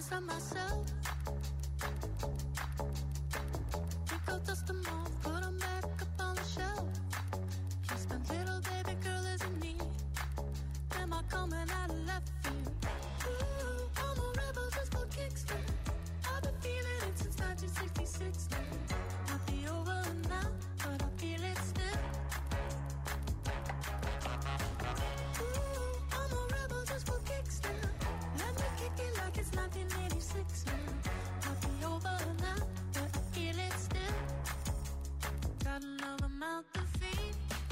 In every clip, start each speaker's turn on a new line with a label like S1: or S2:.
S1: pieces of myself. Think I'll dust them off, put them back up on the shelf. Just a little baby girl isn't me. Am I coming out of left field? Ooh, I'm a rebel just for kicks now. I've been feeling it since 1966 now. Might be over now, but I feel it still. Ooh, I'm a rebel just for kicks now. Let me kick it like it's 1986 now. Might be over now, but I feel it still. Got another mouth to feed.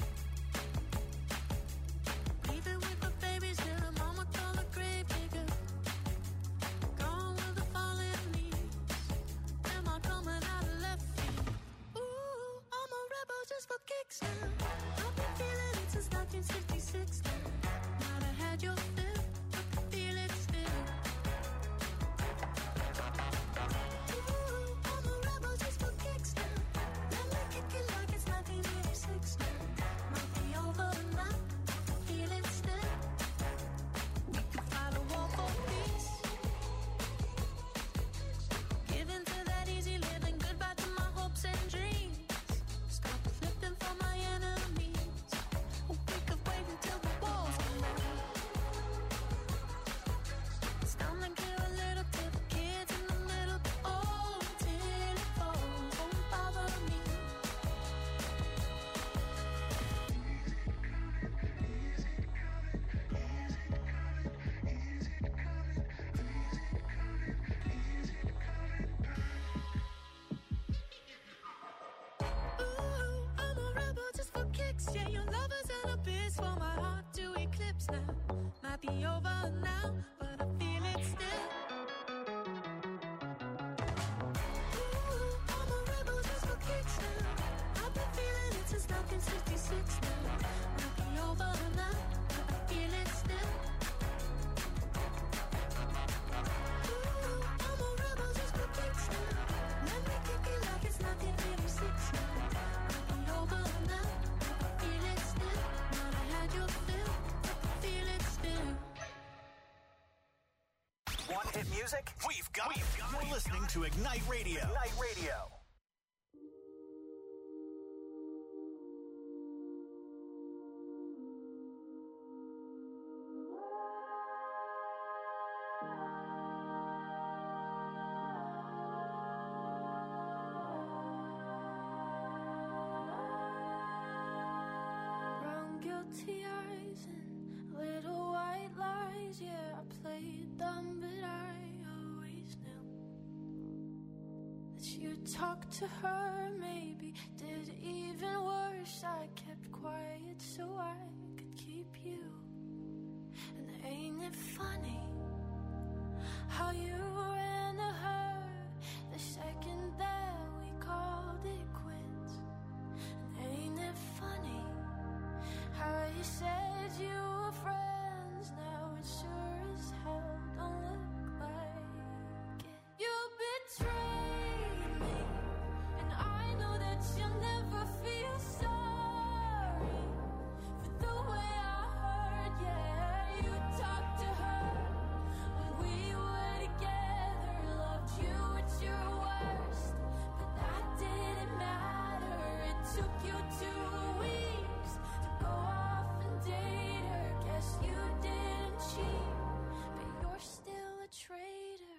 S1: Leaving with my babies till the mama call the grave digger. Gone with the fallen leaves. Am I coming out of left field? Ooh, I'm a rebel just for kicks now. I've been feeling it since 1966 now. Might have had your fill, but I feel it still. Ooh, I'm a rebel just for kicks now. Let me kick it like it's 1986 now. Might be over now, but I feel it still. We could fight a war for peace. Giving to that easy living, goodbye to my hopes and dreams. Stop flipping for my enemies. We could wait until the walls come down. Stand and clear a little to the kids in the middle. Oh, till it falls, won't bother me. Ooh, I'm a rebel just for kicks. Yeah, your lovers and a biz for my heart to eclipse now. Might be over now, but I feel it still. Ooh, I'm a rebel just for kicks now. I've been feeling it since 1966 now. Might be over now, but I feel it still. Ooh, I'm a rebel just for kicks now. Let me kick it like it's 1986 now. Might be over now, but I feel it still. Might have had your fill, but I feel it still.
S2: Want hit music? We've got it. You're listening to Ignite Radio. Ignite Radio.
S1: Brown guilty eyes and little white lies. Yeah, I played dumb, but I always knew that you talked to her. Maybe did even worse. I kept quiet so I could keep you. And ain't it funny how you ran to her the second that we called it quits? And ain't it funny how you said you were friends? Now it sure as hell don't look like it. You betrayed me, and I know that you'll never feel sorry for the way I heard. Yeah, you talked to her when we were together, loved you at your worst, but that didn't matter. It took you 2 weeks to go off and date her. Guess you didn't cheat, but you're still a traitor.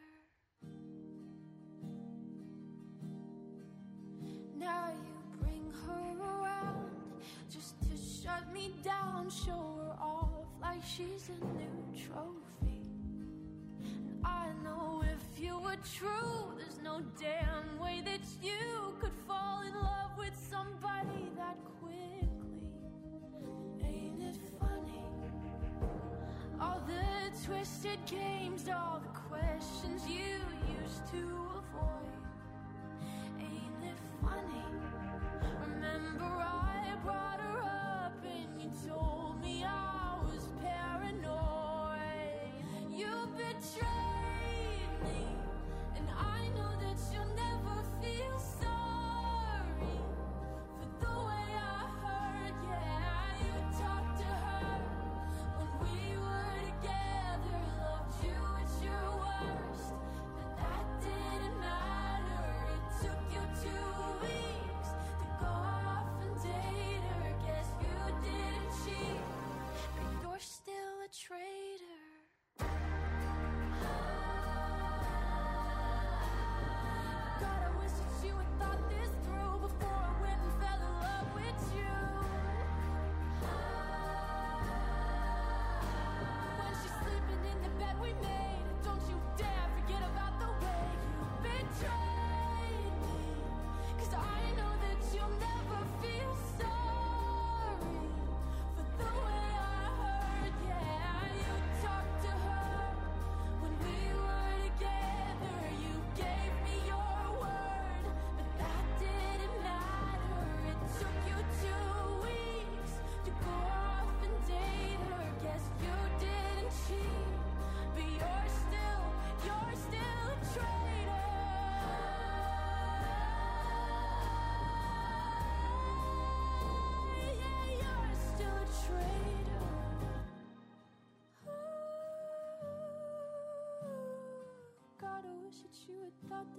S1: Now you bring her around just to shut me down, show her off like she's a new trophy. And I know if you were true, there's no damn way that you could fall in love with somebody that quickly. Ain't it funny? All the twisted games, all the questions you used to avoid. Ain't it funny? Remember I brought her up and you told me I was paranoid. You betrayed me, and I know that you'll never feel sorry for the way I heard. Yeah, you talked to her when we were together, loved you at your worst,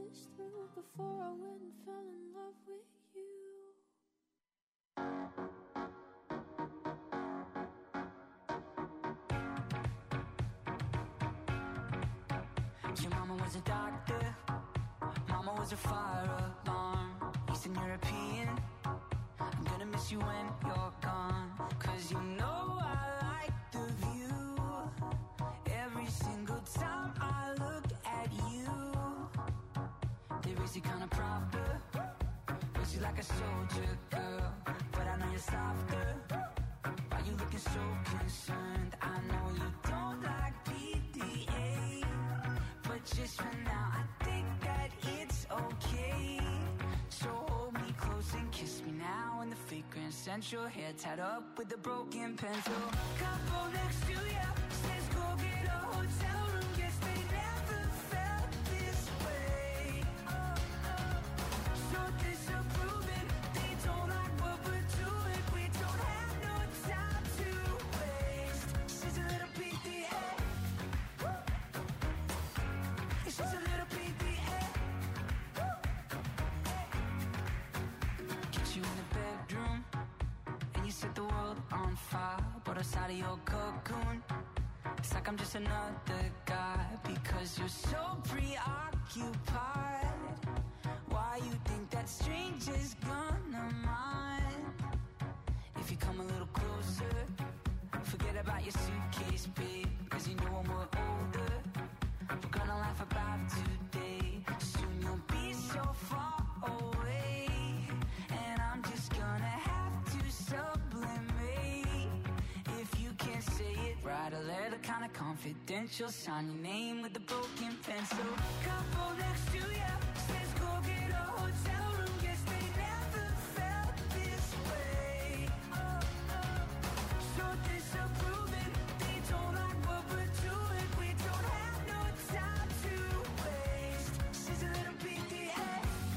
S1: this through before I went and fell in love with you.
S3: Your mama was a doctor, mama was a fire alarm. Eastern European, I'm gonna miss you when you're gone. Cause you know I like the view. Every single time I look at you, they raise you kinda proper, raise you like a soldier girl. But I know you're softer, why you looking so concerned? I know you don't like PDA, but just for now I think that it's okay. So hold me close and kiss me now in the fake Grand Central, hair tied up with a broken pencil. Couple next to ya says go get a hotel room. Guess they never felt this way. So disapproving, they don't like what we're doing. We don't have no time to waste. She's a little PDA. She's a little PDA. Get you in the bedroom and you set the world on fire. But outside of your cocoon, it's like I'm just another guy. Because you're so preoccupied. Why you think that stranger's gonna mind? If you come a little closer, forget about your suitcase, babe. Cause you know when we're older, we're gonna laugh about today. Soon you'll be so far away, and I'm just gonna have to sublimate. If you can't say it, write a letter kinda confidential. Sign your name with a broken pencil. Couple next to ya says go get a hotel room. Guess they never felt this way. So disapproving, they don't like what we're doing. We don't have no time to waste. She's a little PDA.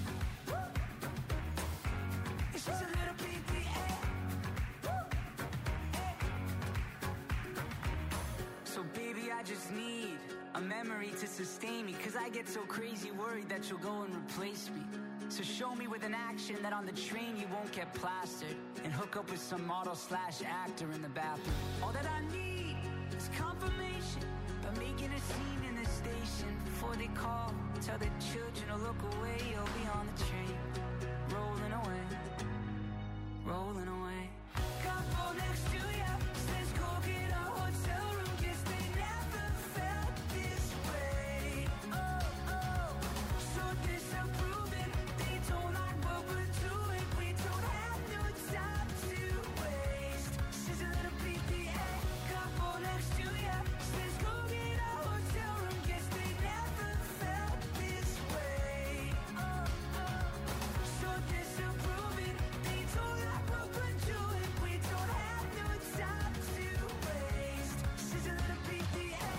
S3: She's a little PDA. So baby, I just need a memory to sustain me. Cause I get so crazy worried that you'll go and replace me. So show me with an action that on the train you won't get plastered, and hook up with some model/actor in the bathroom. All that I need is confirmation by making a scene in the station. Before they call, tell the children to look away. You'll be on the train, rolling away, rolling away. Couple next to ya says go get a hotel room. Guess they never felt this way. So disapproving, they don't like what we're doing. We don't have no time to waste. She's a little PDA. Couple next to ya says go get a hotel room. Guess they never felt this way. So disapproving, they don't like what we're doing. We don't have no time to waste. She's a little PDA.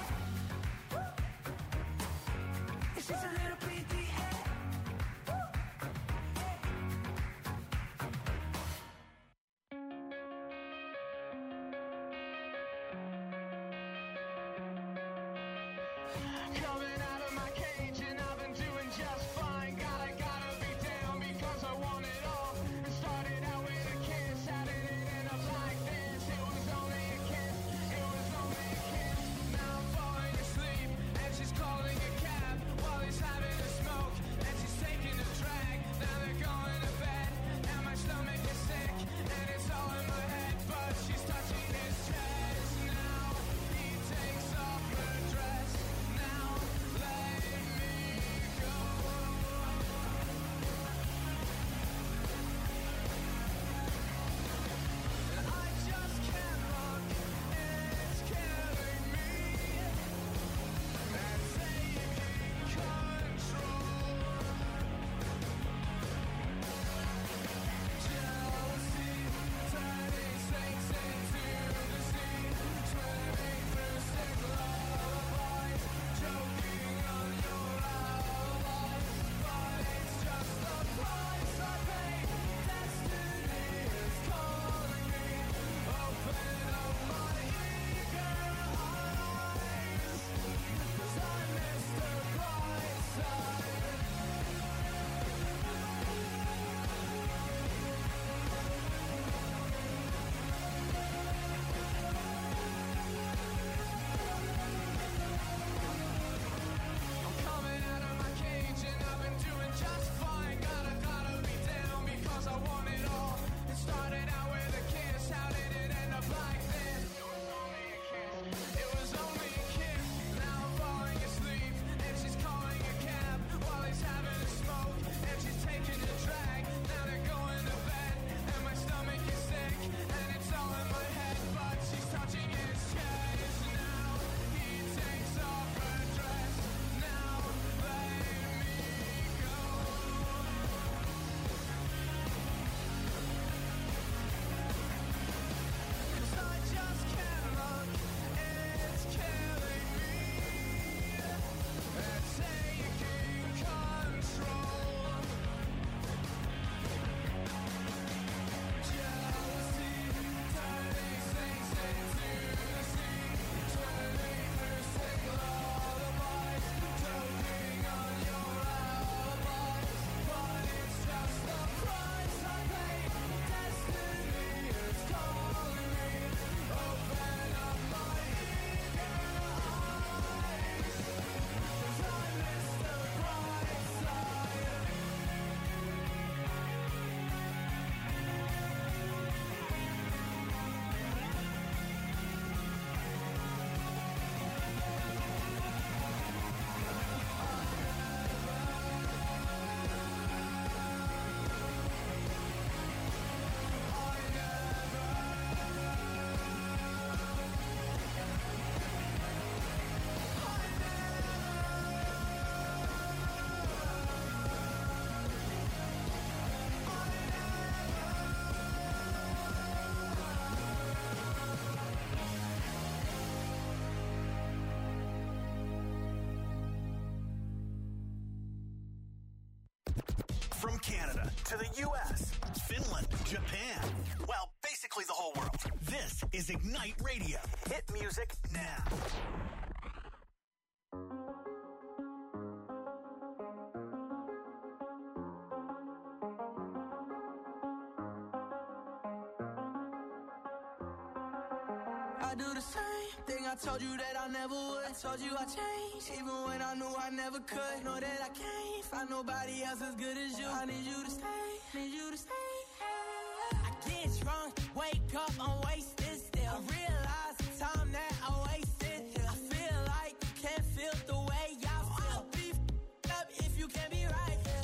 S3: She's a little PDA.
S4: Coming out of my cage and I've been doing just fine. Gotta be down because I want it all. It started out with a kiss, how did it end up like this? It was only a kiss, it was only a kiss. Now I'm falling asleep and she's calling a cab while he's having a smoke and she's taking a drag. Now they're going to bed and my stomach is sick and it's all in my head, but she's touching his chest. Now he takes off her dress. Now
S2: is Ignite Radio. Hit music now.
S5: I do the same thing I told you that I never would. I told you I changed, even when I knew I never could. Know that I can't find nobody else as good as you. I need you to stay, need you to stay. I get drunk, wake up, I'm wasted still. I realize the time that I wasted here. I feel like you can't feel the way I feel. I'll be f***ed up if you can't be right here.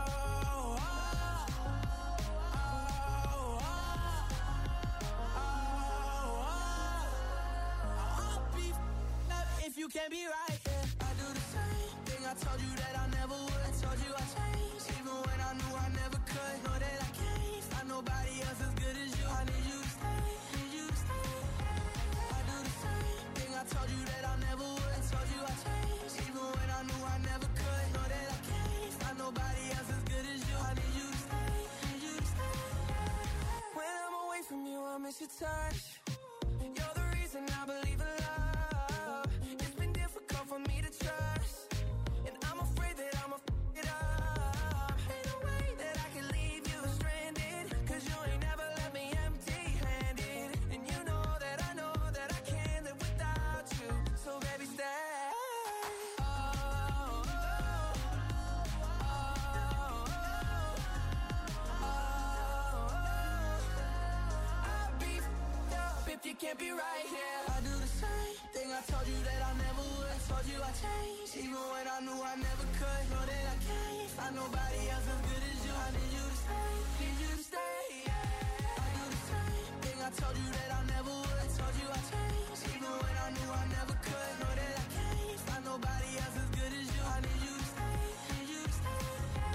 S5: If you can't be right, yeah. I do the same thing I told you that I never would. I told you I changed, even when I knew I never could. Know that I can't find nobody else as good as you. I need you to stay, need you to stay. I do the same thing I told you that I never would. I told you I changed, even when I knew I never could. Know that I can't find nobody else as good as you. I need you to stay, need you to stay. When I'm away from you, I miss your touch. You're the reason I believe in love. For me to trust, and I'm afraid that I'ma f*** it up. Ain't no way that I can leave you stranded, cause you ain't never left me empty-handed. And you know that I can't live without you. So baby, stay. I'll be f***ed up if you can't be right here. I do the same thing I told you that I never would. Told you I changed, even when I knew I never could. Know that I can't find nobody else as good as you. I need you to stay, need you to stay. I do the same thing I told you that I never would. Told you I changed, even when I knew I never could. Know that I can't find nobody else as good as you. I need you to stay, need you to stay.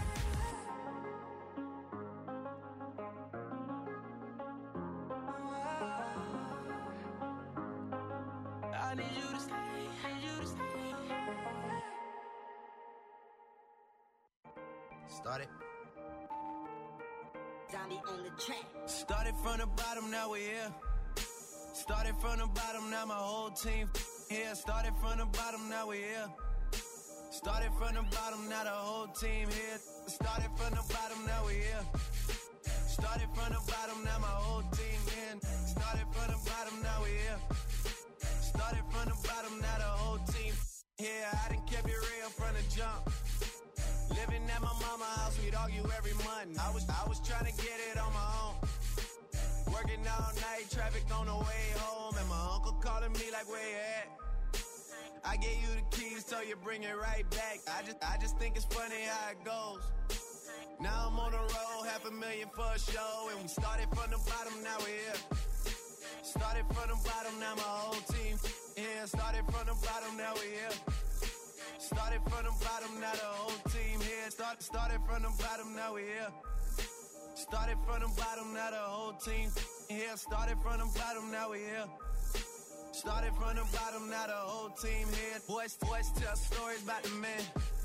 S5: I need you to stay, need you to stay.
S6: Started.
S7: Zombie on the track.
S5: Started from the bottom, now we're here. Started from the bottom, now my whole team here. Started from the bottom, now we're here. Started from the bottom, now the whole team here. Started from the bottom, now we're here. Started from the bottom, now my whole team here. Started from the bottom, now we're here. Started from the bottom, now the whole team here. I done kept it real from the jump. Living at my mama's house, we'd argue every month. I was trying to get it on my own. Working all night, traffic on the way home, and my uncle calling me like, where you at? I gave you the keys, so you bring it right back. I just think it's funny how it goes. Now I'm on the road, $500,000 for a show, and we started from the bottom, now we're here. Started from the bottom, now my whole team here. Started from the bottom, now we're here. Started from the bottom, now the whole team here. Started from the bottom, now we're here. Started from the bottom, now the whole team here. Started from the bottom, now we're here. Started from the bottom, now the whole team here. Boys tell stories about the man.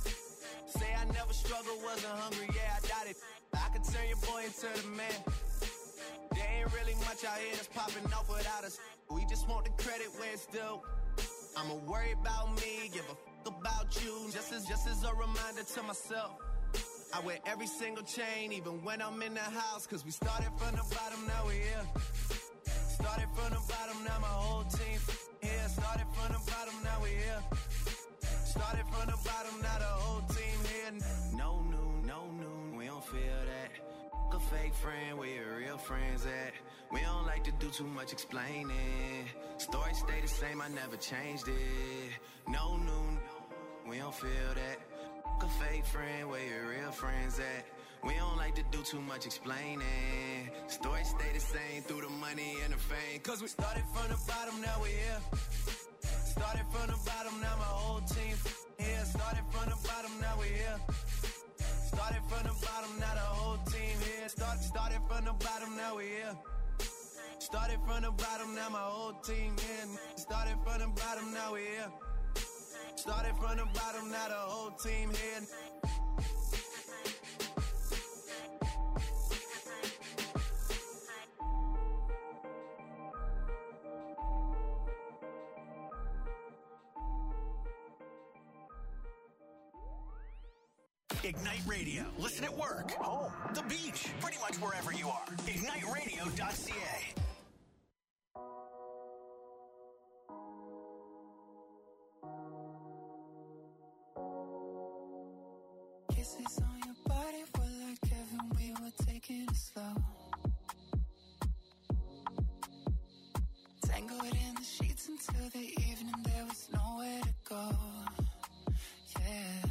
S5: Say I never struggled, wasn't hungry, yeah, I doubt it. I could turn your boy into the man. There ain't really much out here that's popping off without us. We just want the credit where it's due. I'ma worry about me, give a f*** about you. Just as a reminder to myself. I wear every single chain, even when I'm in the house. Cause we started from the bottom, now we're here. Started from the bottom, now my whole team here. Started from the bottom, now we're here. Started from the bottom, now the whole team here. No noon, we don't feel that. A fake friend, where your real friends at? We don't like to do too much explaining. Story stay the same, I never changed it. No noon, we don't feel that. A fake friend, where your real friends at? We don't like to do too much explaining. Story stay the same through the money and the fame. Cause we started from the bottom, now we're here. Started from the bottom, now my whole team here. Started from the bottom, now we're here. Started from the bottom, now the whole team here. Started from the bottom, now we're here. Started from the bottom, now my whole team here. Started from the bottom, now we're here. Started from the bottom, now the whole team here.
S2: Ignite Radio. Listen at work, home, the beach, pretty much wherever you are. IgniteRadio.ca.
S6: Kisses on your body were like heaven, we were taking it slow. Tangled in the sheets until the evening, there was nowhere to go. Yeah.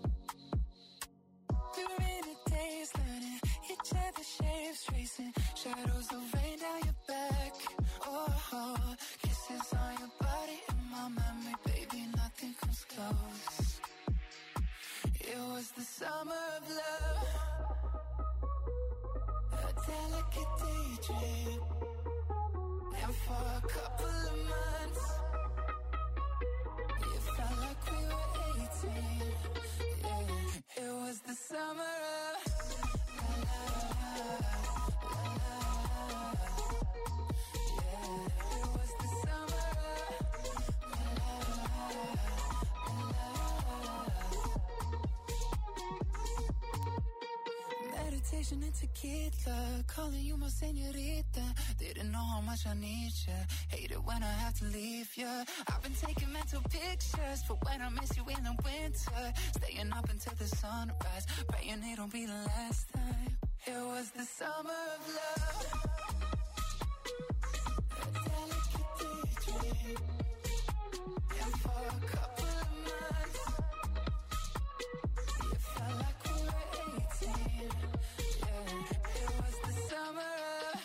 S6: We were in a daze, learning each other's shapes, tracing shadows of rain down your back. Oh, kisses on your body in my memory, baby, nothing comes close. It was the summer of love, a delicate daydream. And for a couple of months, it felt like we were 18. Yeah, it was the summer of la la la la. Yeah, it was the summer of la la. Meditation and tequila, calling you my señorita. Didn't know how much I need ya. Hate it when I have to leave ya. I've been taking mental pictures for when I miss you in the winter. Staying up until the sunrise, praying it don't be the last time. It was the summer of love, a delicate daydream. And for a couple of months, it felt like we were 18. Yeah, it was the summer of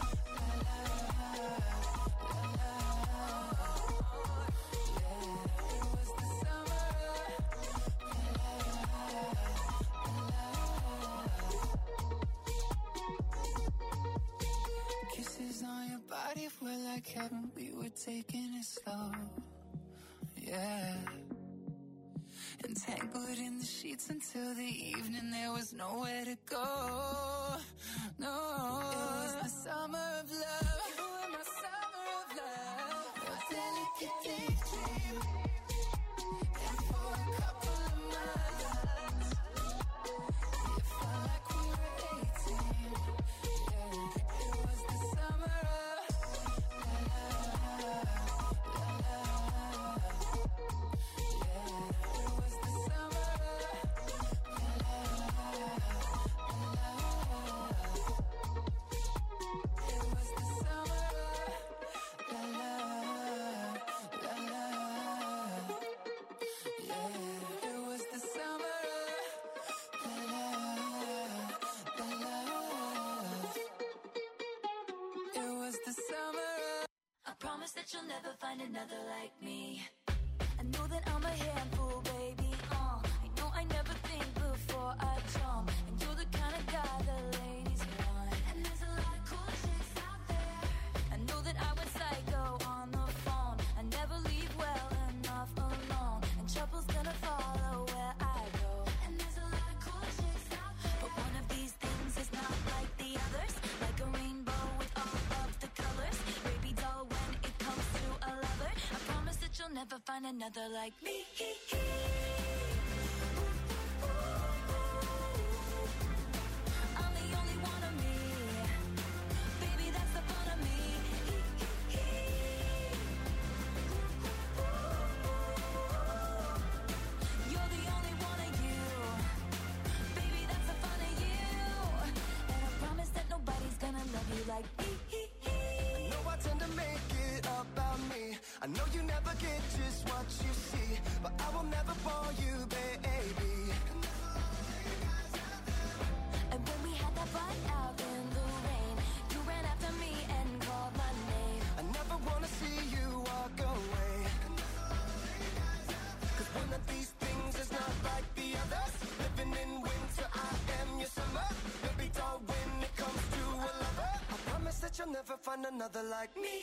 S6: on your body were like heaven, we were taking it slow. Yeah. Entangled in the sheets until the evening, there was nowhere to go. No, it was the summer of love. You were my summer of love, a delicate daydream. And for a couple of months, it felt like we were 18. Yeah, it was the summer of la la la la. Yeah, it was the summer of la la la. It was the summer of la la la. Yeah, it was the summer of la la la. It was the summer of.
S7: I promise that you'll never find another like me. I know that I'm a handful, baby. I know I never think before I jump, and you're the kind of guy the ladies want. And there's a lot of cool chicks out there. I know that I went psycho on the phone. I never leave well enough alone, and trouble's gonna follow where I go. And there's a lot of cool chicks out there, but one of these things is not like the others. Like a rainbow with all of the colors, baby doll when it comes to a lover. I promise that you'll never find another like me. I'm the only one of me, baby, that's the fun of me. You're the only one of you, baby, that's the fun of you. And I promise that nobody's gonna love you like me.
S5: I know I tend to make it about me. I know you never get just what you see, but I will never bore you, baby.
S7: And when we had that fight out in the rain, you ran after me and called my name.
S5: I never wanna see you walk away, 'cause one of these things is not like the others. Living in winter, I am your summer. Baby doll when it comes to a lover. I promise that you'll never find another like me.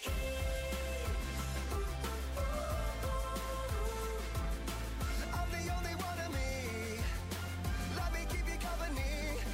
S5: I'm the only one of me. Let me keep you company.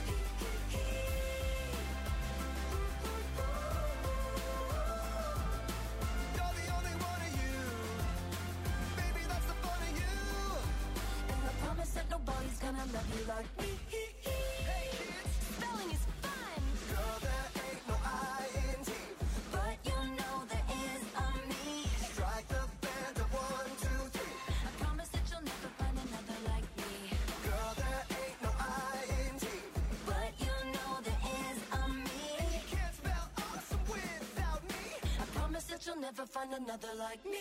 S5: You're the only one of you, baby, that's the fun of you.
S7: And I promise that nobody's gonna love you like me.
S5: Hey kids,
S7: Spelling is fun,
S5: girl, there ain't no I-N-T.
S7: but you know there is a me.
S5: Strike the band of 1, 2, 3.
S7: I promise that you'll never find another like me.
S5: Girl, there ain't no I-N-T.
S7: But you know there is a me.
S5: You can't spell awesome without me.
S7: I promise that you'll never find another like me.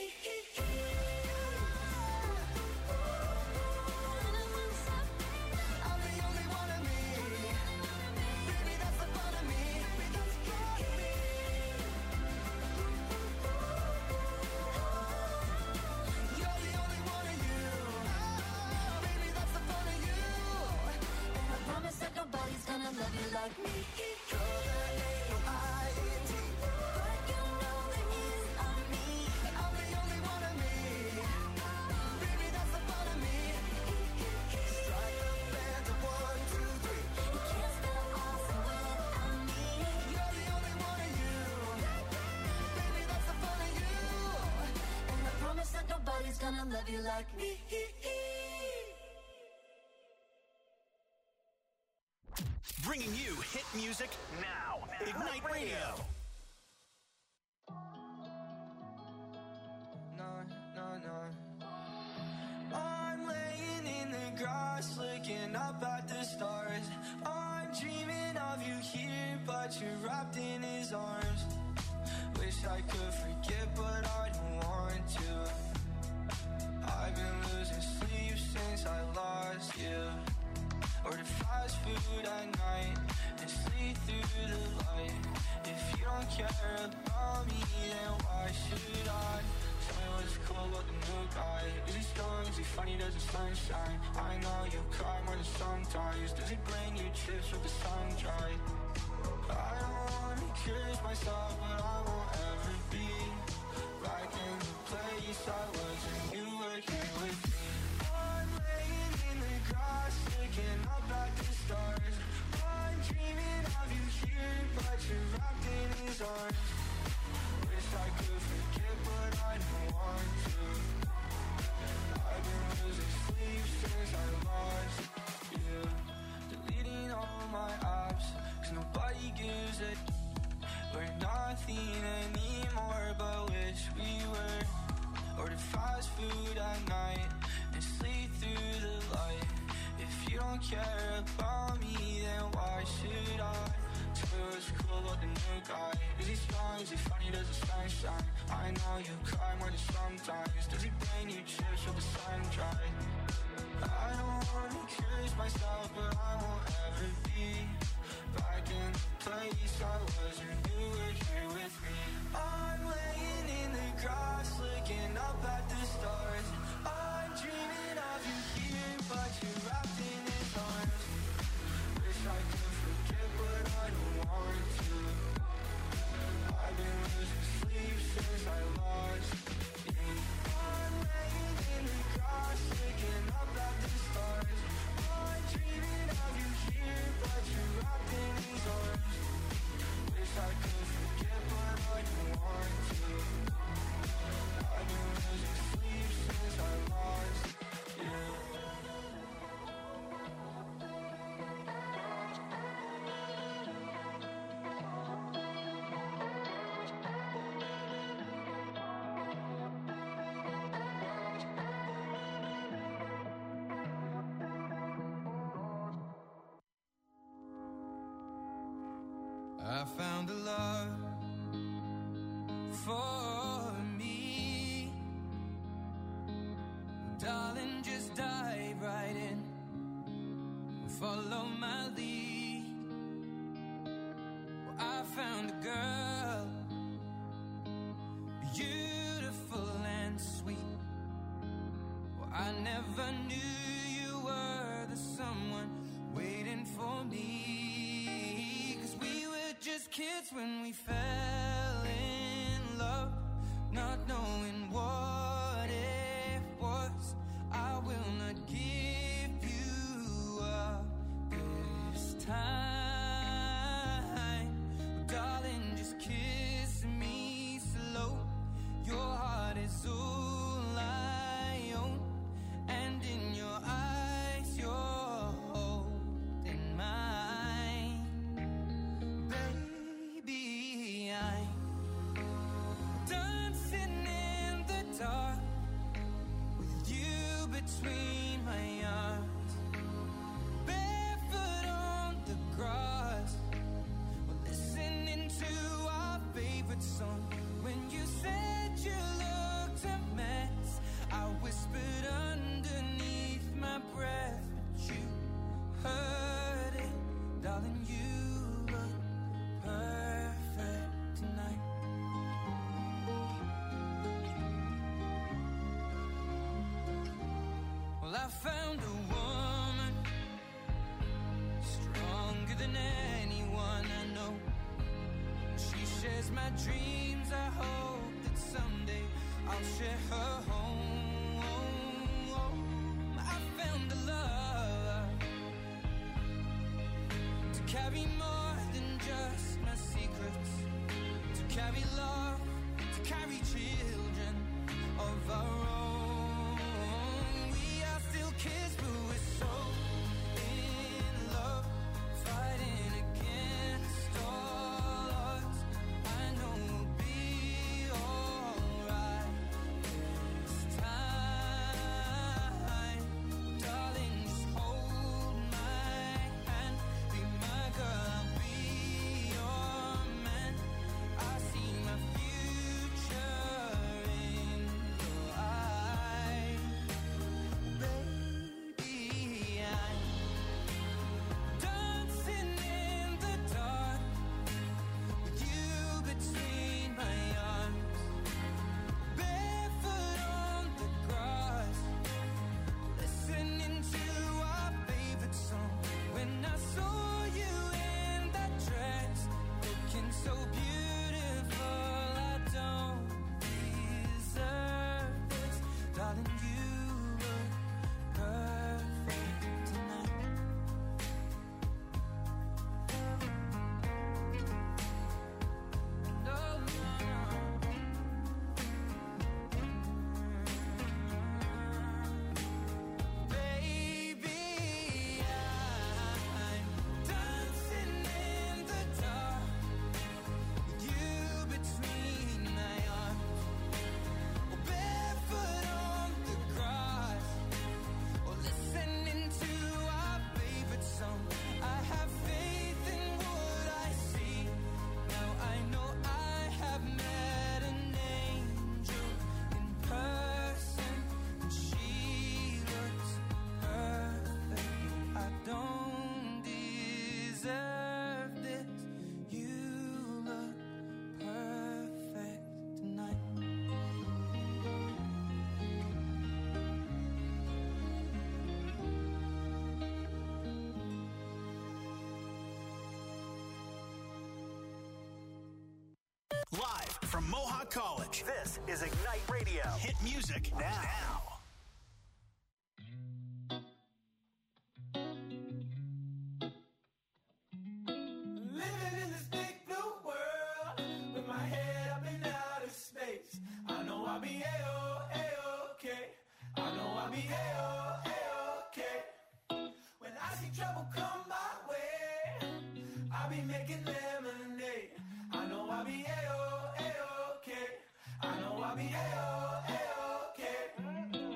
S5: I'm the only one of me. Baby, that's the fun of me. You're the only one of you. Baby, that's the fun of you.
S7: And I promise that nobody's gonna love you like me.
S5: Girl, there ain't no I-N-T.
S7: But you know there is a me.
S5: I'm the only one of me. Baby, that's the fun of me. Strike the band of 1, 2, 3.
S7: You can't spell awesome without me.
S5: You're the only one of you. Baby, that's the fun of you.
S7: And I promise that nobody's gonna love you like me.
S2: Bringing you hit music now. Ignite Radio.
S8: I'm laying in the grass looking up at the stars. I'm dreaming of you here, but you're wrapped in his arms. Wish I could forget, but I don't want to. I've been losing sleep since I lost you. Order fast food at night and sleep through the light. If you don't care about me, then why should I? Tell me what's cool about the new guy. Is he strong? Is he funny? Does the sunshine? I know you cry more than sometimes. Does he bring you chips with the sun dry? I don't wanna curse myself, but I won't ever be back in the place I was when you were here with me. I'm laying in the grass looking up at the stars. I'm dreaming of you here, but you're wrapped in his arms. Wish I could forget, but I don't want to. I've been losing sleep since I lost you. Deleting all my apps, 'cause nobody gives a. We're nothing anymore, but wish we were. Order fast food at night and sleep through the light. If you don't care about me, then why should I? Tell me what's cool about the new guy. Is he strong? Is he funny? Does the sun shine? I know you cry more than sometimes. Does he bring you chips with the sun dry? I don't wanna curse myself, but I won't ever be back in the place I was when you were here with me. I'm laying in the grass looking up at the stars. I'm dreaming of you here, but you're wrapped in his arms. Wish I could forget, but I don't want to. I've been losing sleep since I lost you. I'm laying in the grass looking up at the stars. I'm dreaming of you here, but you're wrapped in his arms. Wish I could forget, but I don't want to. I've been losing sleep since I lost you. I found a love for me. Darling, just dive right in and follow my lead. Well, I found a girl, beautiful and sweet. Well, I never knew you were the someone waiting for me. 'Cause we were just kids when we fell in love, not knowing what it was. I will not give you up this time. Darling, just kiss me slow. Your heart is all I own, and in your eyes you're my dreams, I hope that someday I'll share her home. I found a love to carry more than just my secrets, to carry love, to carry children of our own. We are still kids, but we're so in love, fighting against all odds. I know we'll be alright this time. Darling, just hold my hand, be my girl, I'll be your man. I see my future in your eyes. Baby, I'm dancing in the dark with you between my arms, barefoot on the grass, listening to our favorite song. When I saw you in that dress, looking so beautiful, I don't deserve this. Darling, you look perfect tonight. No, no, no. Baby, I'm dancing in the dark with you between my arms, or barefoot on the grass, or listening to our favorite song. I have faith in what I see. Now I know I have met an angel in person, and she looks perfect. I don't deserve this. You look perfect tonight.
S2: Live from Mohawk College, this is Ignite Radio. Hit music now.
S5: Living in this big blue world with my head up in outer space. I know I'll be A-OK. I know I'll be A-OK. When I see trouble come my way, I'll be making lemonade. I know I'll be A-OK. I know I'll be A-OK.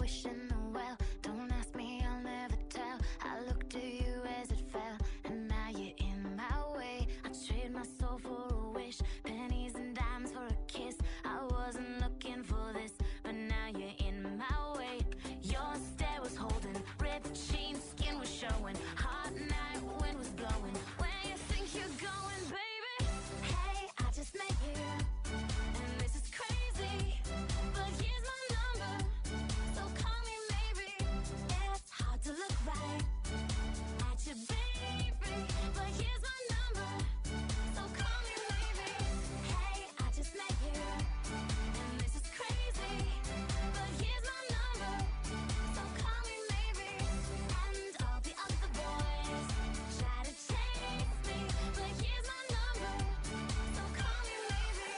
S7: wishing well. Don't ask me, I'll never tell. I looked to you as it fell, and now you're in my way. I trade my soul for a wish, pennies and dimes for a kiss. I wasn't looking for this, but now you're in my way. Your stare was holding, ripped jeans, skin was showing. Hot night, wind was blowing. Where you think you're going, baby? Hey, I just met you, and this is crazy, but here's my number, so call me maybe. It's hard to look right at you, baby, but here's my number, so call me maybe. Hey, I just met you, and this is crazy, but here's my number, so call me maybe. And all the other boys try to chase me, but here's my number, so call me maybe.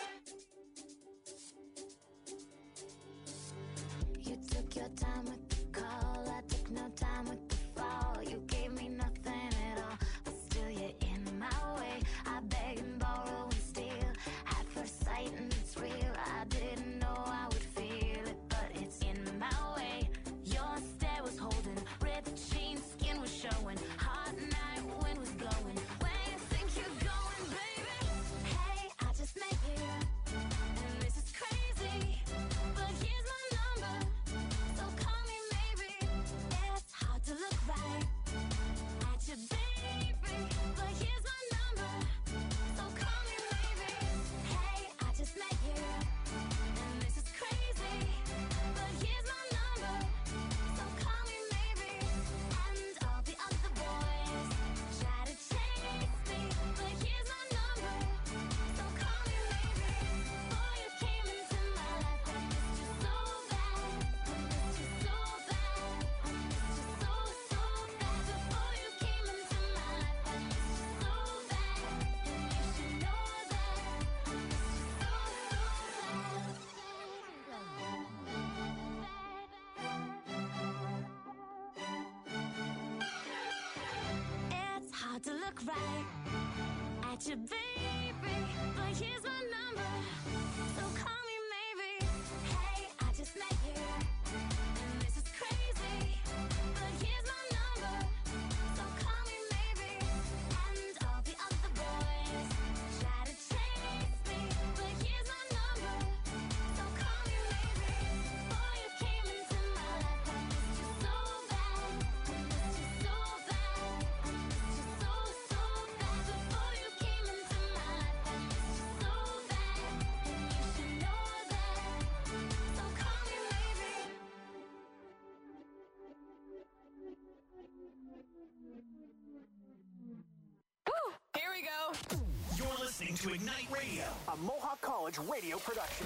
S7: You took your time with the call, I took no time with the fall. You gave me nothing at all, but still you're in my way. I beg and borrow and steal at first sight, and it's real. I didn't know I would feel it, but it's in my way. Your stare was holding, ripped jeans, skin was showing. Hot night, wind was blowing. Where you think you're going, baby? Hey, I just met you, and this is crazy, but here's my number, so call me maybe. It's hard to look right at you, baby, but here's my number, so call me maybe. Hey, I just met you, and this is crazy, but here's my number, so call me maybe. And all the other boys try to chase me, but here's my number, so call me maybe. Before you came into my life, I missed you so bad. I missed you so bad. I missed you so, so bad. Before you came into my life, I missed you so bad. And you should know that. I missed you so, It's hard to look right at you, baby, but here's my number, so call me maybe. Hey, I just met you, and this is crazy, but here's my number, so call me maybe. And all the other boys try to chase me, but here's my number, so call me maybe. Before you came into my life, I missed you so bad. I missed you so bad. I missed you so, so bad. Before you came into my life, I missed you so bad. And you should know that. So call me maybe.
S9: Here we go.
S2: You're listening to Ignite Radio.
S10: A Mohawk College radio production.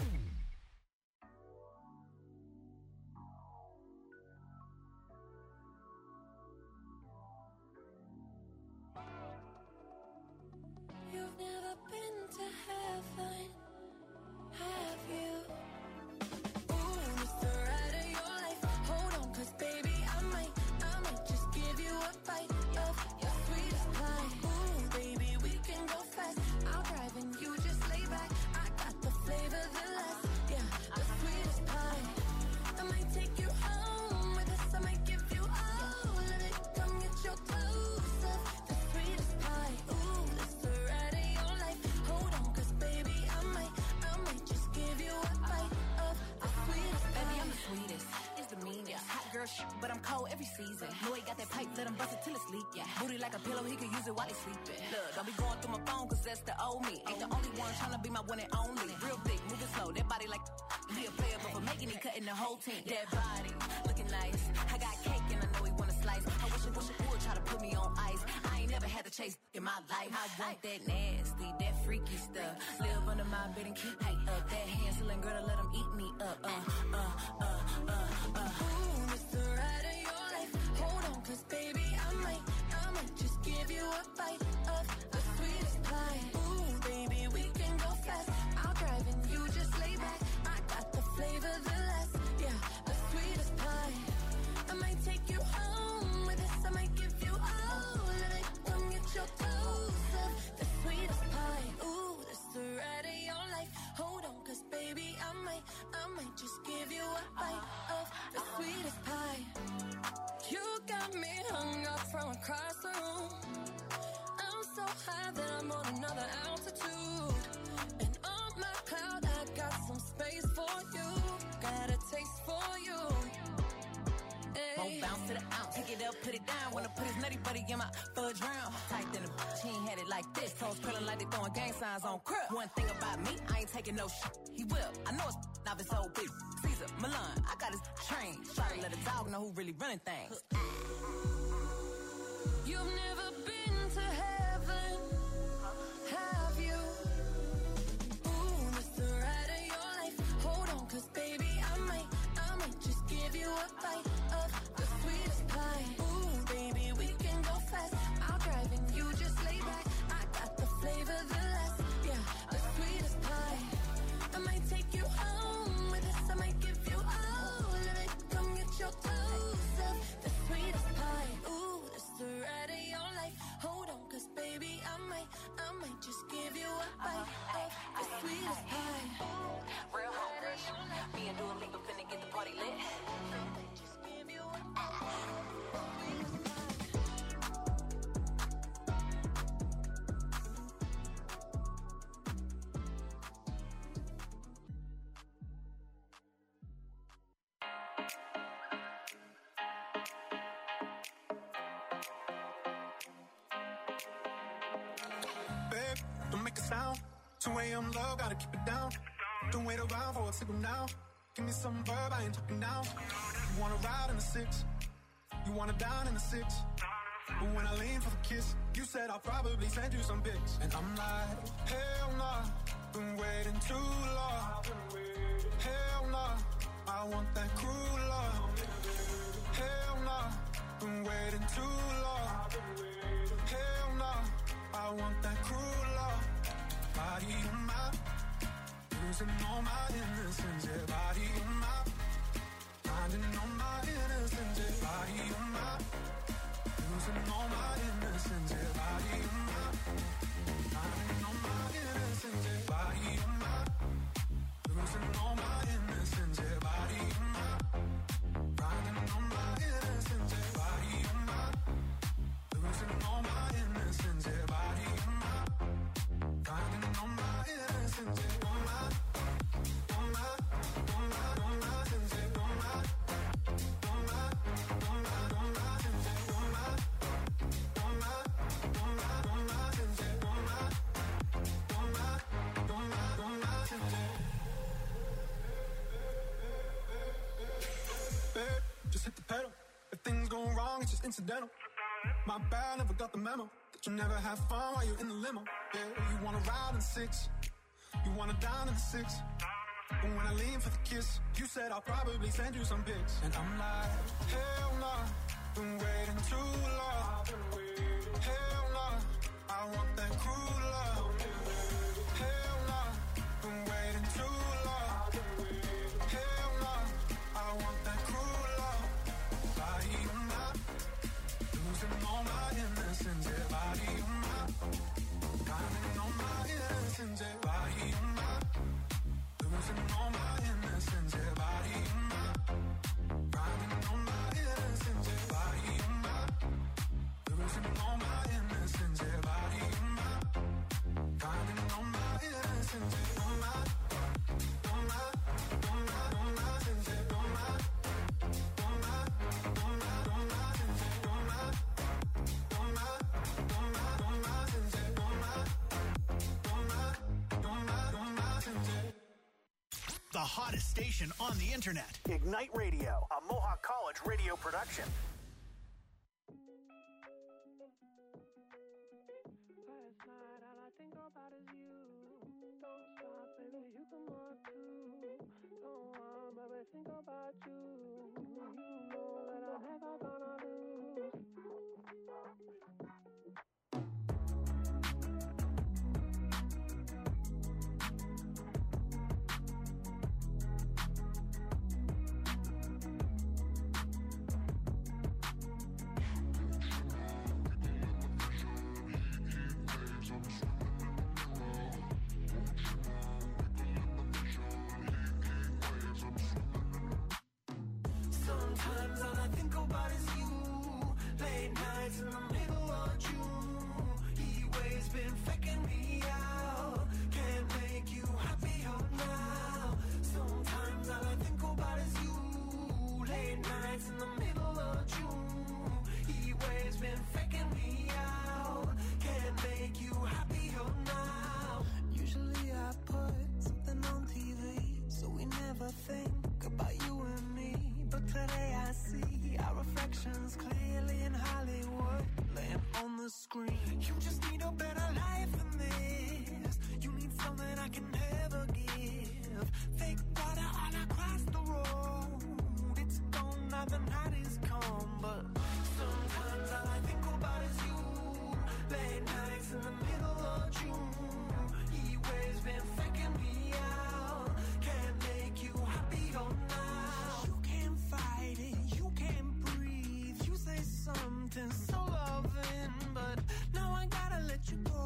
S1: You've never been to heaven, have you?
S6: Ooh, it's the ride of your life. Hold on, 'cause baby, I might just give you a bite of your sweetest pie. Ooh, baby, we can go fast. I'll drive and you just lay back. I got the flavor, the last, yeah, the sweetest pie. I might take you home with us. I might give you all of it. Come get your clothes up, the sweetest pie. Ooh, it's the ride of your life. Hold on, 'cause baby, I might just give you a bite of the sweetest pie.
S9: Baby, I'm the sweetest. It's the meanest. Hot girl shit, but I'm cold every season. Know he got that pipe, let him bust it till it's leak. Yeah. Booty like a pillow, he could use it while he sleeping. Look, don't be going through my phone, 'cause that's the old me. Ain't the only one tryna be my one and only. Real thick, moving slow, that body like he a player, but for making it, cutting the whole team. That body, looking nice. I got cake and I know he wanna slice. I wish it would try to put me on ice. I ain't never had to chase in my life. I want that nasty, that freaky stuff. Live under my bed and keep me up. That Hansel and Gretel, let him eat me up.
S6: Ooh, it's the ride of your life. Hold on, 'cause baby, I might just give you a bite of the sweetest pie. Ooh, baby, we can go fast. I'll drive and you just lay back. I got the flavor, the last, yeah, the sweetest pie. I might take you home with us. I might give you all of it. Come get your clothes up, the sweetest pie. Ooh, it's the ride of your life. Hold on, 'cause baby, I might just give you a bite of the sweetest that I'm on another altitude. And on my cloud, I got some space for you. Got a taste for you.
S9: Won't bounce to the ounce, pick it up, put it down. Wanna put his nutty buddy in my fudge round. Tight than a bitch, he ain't had it like this. Toes curling like they throwing gang signs on crib. One thing about me, I ain't taking no shit. He will, I know it's not his old bitch. Caesar, Milan, I got his train. Try to let a dog know who really running things.
S6: You've never been to heaven, have you? Ooh, this the ride of your life. Hold on, cause baby, I might just give you a bite of the sweetest pie. Ooh, baby, we can go fast. I'll drive and you just lay back. I got the flavor, the last, yeah, the sweetest pie. I might take you home with us. I might give you all of it. Come get your toes up, the sweetest pie. Ooh, this the ride of your life. Hold on, cause baby, I might just give you a bite of the sweetest pie.
S9: Real hot rush. Me and Dua Lipa finna get the party lit.
S6: Just give you a sweetest pie.
S5: Babe, don't make a sound. 2 a.m. low, gotta keep it down. Don't wait around for a signal now. Give me some verb, I ain't talking now. You wanna ride in the 6, you wanna dine in the 6. But when I lean for the kiss, you said I'll probably send you some pics. And I'm like, hell nah, been waiting too long. Hell nah, I want that cruel love. Hell nah, been waiting too long. Hell nah, I want that cruel love. Body in my, losing all my innocence. Yeah, body in my, finding all my innocence. Yeah, body in my, losing all my innocence. Yeah, body in my, finding all my innocence. Yeah, body in my, losing all my innocence. Yeah, body in my, finding all my innocence. Yeah, body in my, losing all my innocence. Yeah, body in my, finding all my innocence. Yeah, all my, all my, all my, all my sins. Yeah, all my, all my, all my, all my sins. Yeah, all my, all my, all my, all my sins. Yeah, all my, all my, all my, all my sins. Babe, just hit the pedal. If things go wrong, it's just incidental. My bad, never got the memo that you never have fun while you're in the limo. Yeah, you wanna ride in 6, you wanna dine in the 6. But when I lean for the kiss, you said I'll probably send you some pics. And I'm like, hell nah, been waiting too long. Hell nah, I want that cruel love. Hell nah, been waiting too long. Hell nah, I want that cruel love. Body in my, losing all my innocence. Yeah, body in my, finding all my innocence. Yeah, body in my, losing all my innocence. Yeah, body in my, finding all my innocence. Yeah, body in my, losing all my innocence. Yeah, body in my, finding all my innocence. Yeah, all my, all my, all my, all my sins. Yeah, all my, all my, all my, all my sins. Yeah, all my, all my, all my, all my sins. Yeah, all my, all my, all my, all my sins. Yeah.
S2: The hottest station on the internet.
S10: Ignite Radio, a Mohawk College radio production.
S4: Last night, all I think about is you. Don't stop, baby, you can walk too. Don't want, baby, think about you. You know that I'm never gonna lose.
S6: Sometimes all
S5: been faking me out. Can't make you happier now. Sometimes all I think about is you. Late nights in the middle of June. Heat waves been faking me out. Can't make you happier now. Usually I put something on TV, so we never think about you and me. But today I see our reflections clearly in Hollywood, laying on the screen. You just need a better life than this. You need something I can never give. Fake water all across the road. It's gone now, the night is come. But sometimes all I think about is you. Late nights in the middle of June. Heat waves been faking me out. Can't make you happier now. You can't fight it, you can't breathe. You say something so loving, but now I gotta let you go.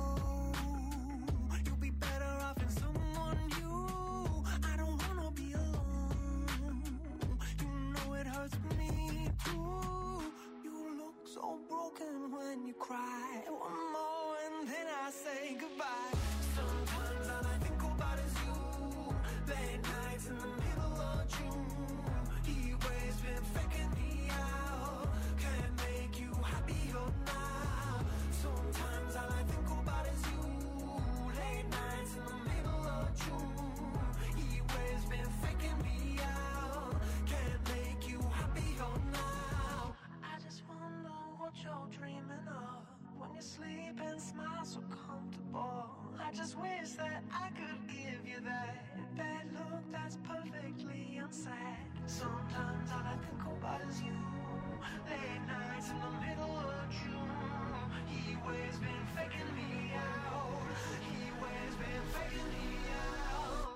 S5: You'll be better off in someone new. I don't wanna be alone. You know it hurts me too. You look so broken when you cry. One more and then I say goodbye. Sometimes all I think about is you. Late nights in the middle of June. Heat waves been faking me out. Can't make you happier now. Sometimes all I think about is you. Late nights in the middle of June. Heat waves been faking me out. Can't make you happier now. I just wonder what you're dreaming of when you sleep and smile so comfortable. I just wish that I could give you that bad look that's perfectly unsaid. Sometimes all I think about is you. Late nights in the middle of June. Heat waves been faking me out. Heat waves been faking me out.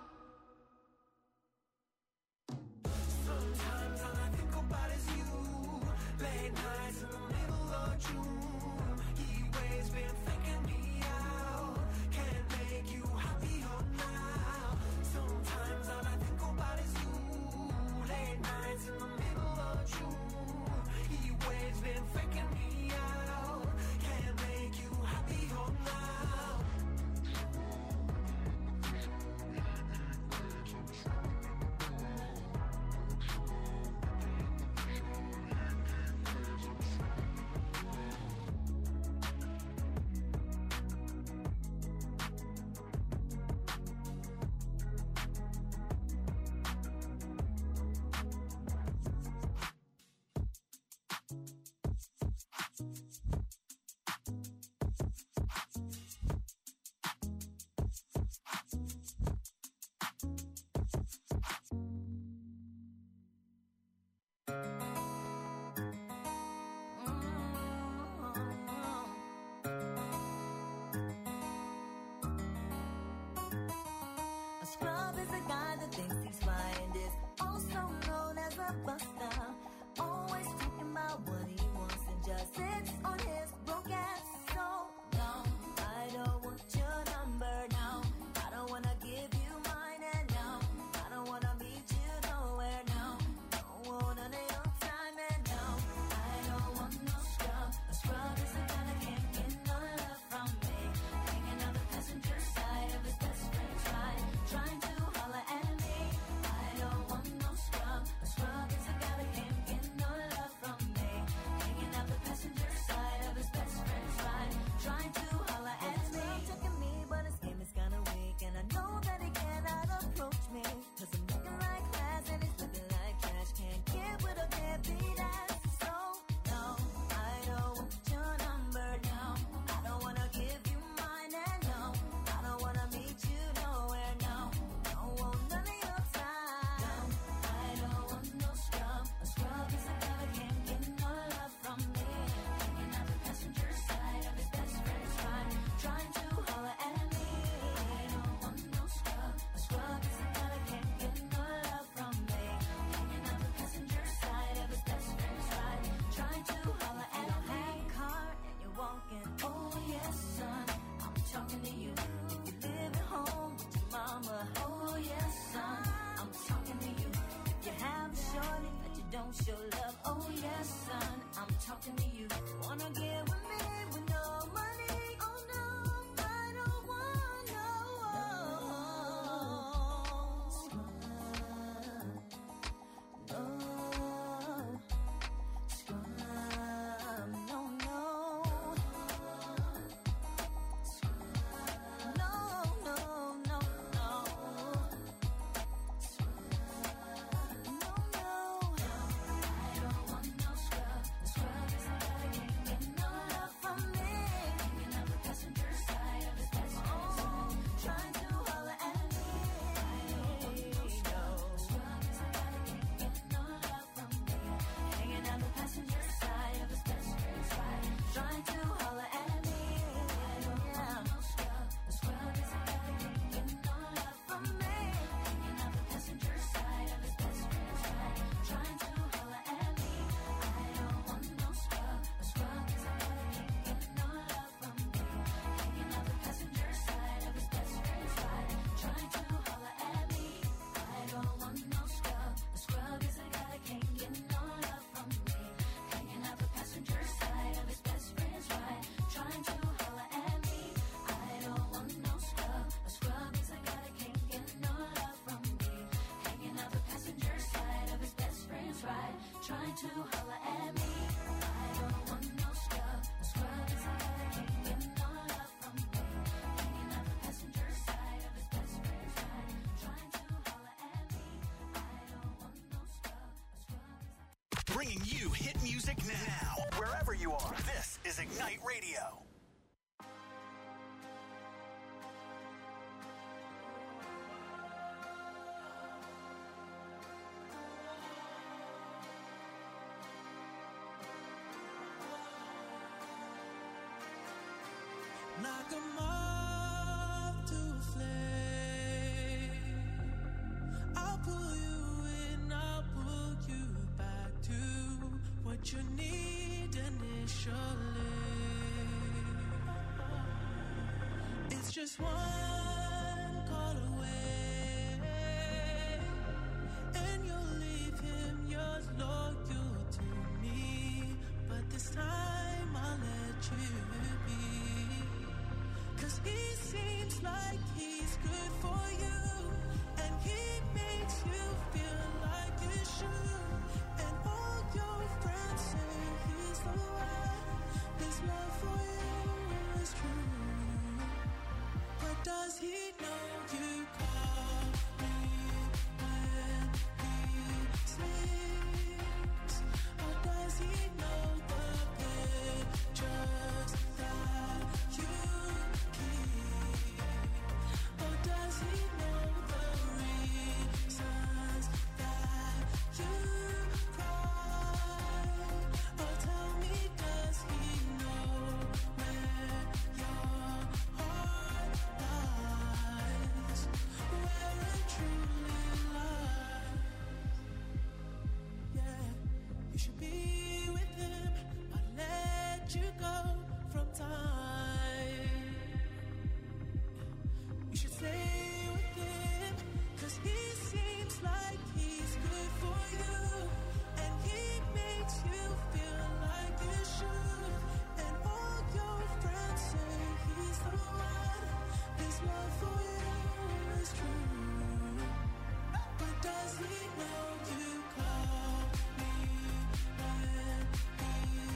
S5: Sometimes all I think about is you. Late nights in the middle of June. Heat waves been faking me out. Can't make you happier now. Sometimes all I think about is you. Late nights in the middle of June. Heat waves been faking me out. Can't make you happier now.
S7: A scrub is a guy that thinks he's fine and is also known as a buster. Always talking about what he wants and just sits on his broke ass. So no, I don't want your number, no. I don't wanna give you mine, and no, I don't wanna meet you nowhere, no. Don't want none of your time, and no, I don't want no scrub. A scrub is a guy that can't get no love from me. Hanging on the passenger side of his best friend's ride, trying to holler at me. I don't want no scrub. A scrub is a guy that can't get no love from me. Hanging out the passenger side of his to holla at me. I don't want no scrub. A scrub is a guy that can't get no love from me. Hanging out the passenger side of his best friend's ride. Trying to holla at me. I don't want no scrub. A scrub is a...
S2: Bringing you hit music now. Wherever you are, this is Ignite Radio.
S11: Like a moth to a flame, I'll pull you in, I'll pull you back to what you need initially. It's just one call away, and you'll leave him yours loyal to me. But this time I'll let you be. 'Cause he seems like he's good for you, and he makes you feel like you should. And all your friends say he's the one. His love for you is true. But does he know you call me when he sleeps? Or does he know the pictures that you or does he know the reasons that you cry? Or tell me, does he know where your heart lies? Where it truly lies? Yeah, you should be with him, but let you go from time. You should stay with him, 'cause he seems like he's good for you, and he makes you feel like you should. And all your friends say he's the one. His love for you is true. But does he know you call me when he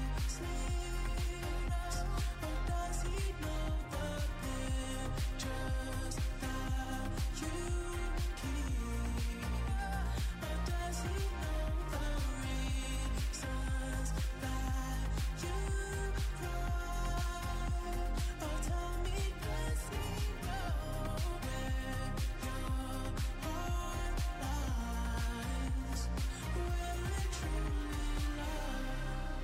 S11: sleeps? Or does he know the pictures that you keep? Or does he know the reasons that you cry? Or tell me, does he know where your heart lies? Where it truly lies?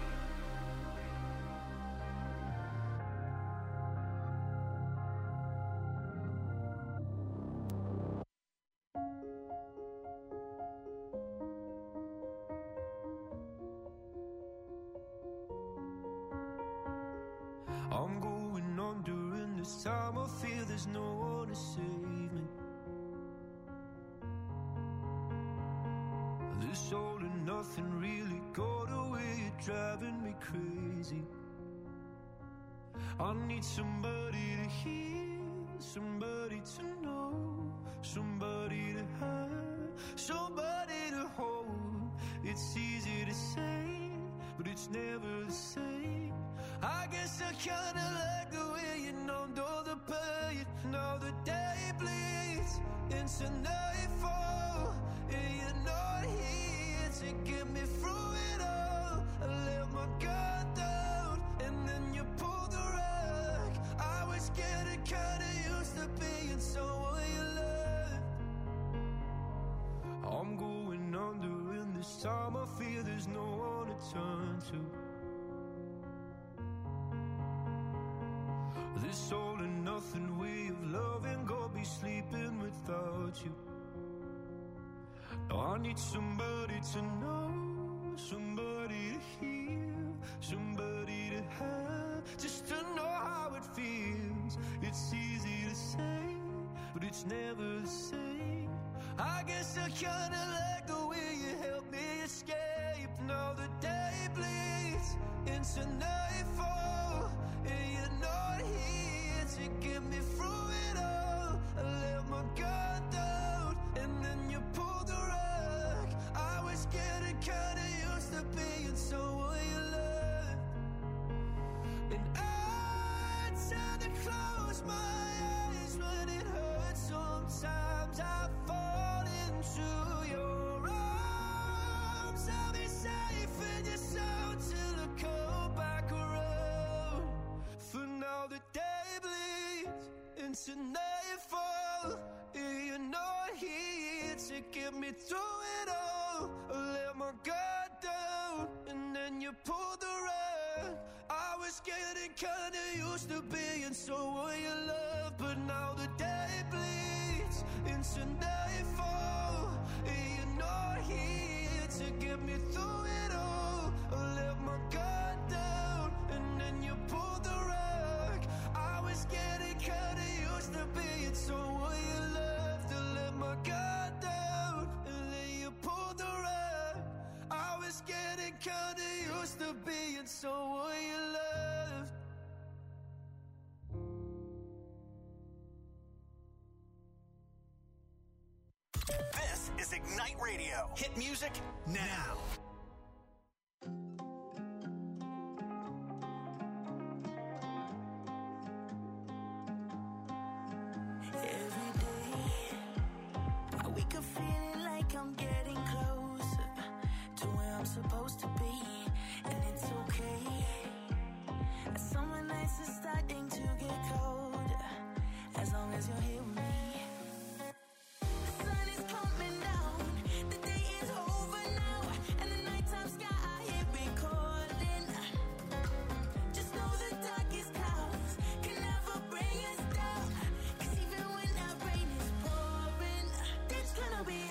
S12: I'm going on during this time. I feel there's no one to save me. This all and nothing really got away. You're driving me crazy. I need somebody to hear, somebody to know, somebody to have, somebody to hold. It's easy to say, but it's never the same. I guess I kinda like the way you numbed all the pain. Now the day bleeds into nightfall, and you're not here to get me through it all. I let my guard down, and then you pulled the rug. I was getting kinda used to being someone you loved. I'm going under, and this time I feel there's no one to turn to. This all and nothing way of loving, go be sleeping without you. Now I need somebody to know, somebody to hear, somebody to have, just to know how it feels. It's easy to say, but it's never the same. I guess I kinda like the way you help me escape. Now the day bleeds into nightfall, and you're not here to get me through it all. I let my guard down, and then you pulled the rug. I was getting kinda used to being into nightfall. You're not here to get me through it all. I let my guard down and then you pulled the rug. I was getting kinda used to being someone you love, but now the day bleeds into nightfall. You're not here to get me through it all. I let my guard down and then you pulled the rug. I was getting kinda used to being someone you loved. To let my guard down and then you pulled the rug. I was getting kinda used to being someone you loved.
S2: This is Ignite Radio. Hit music now.
S3: Every day, I wake up feeling like I'm getting closer to where I'm supposed to be, and it's okay. Summer nights are starting to get colder, as long as you're here with me. The sun is coming down, the day is over now, and the nighttime sky I hear it calling. Just know the darkest clouds can never bring us down, 'cause even when that rain is pouring, it's gonna be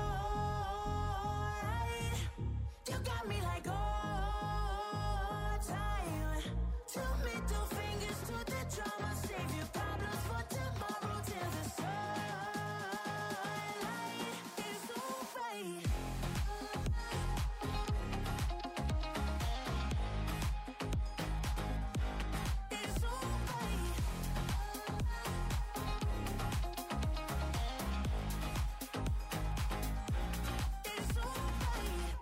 S3: alright. You got me like all time. Two middle fingers to the drama, save your problems for tomorrow till the sunlight is alright. It's alright. It's alright.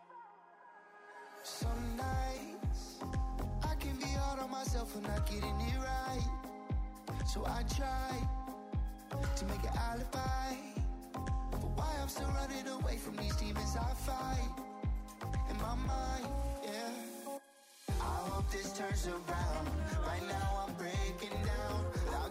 S8: Some nights I can be hard on myself for not getting it right. So I try to make an alibi for why I'm still running away from these demons I fight in my mind, yeah. I hope this turns around. Right now I'm breaking down.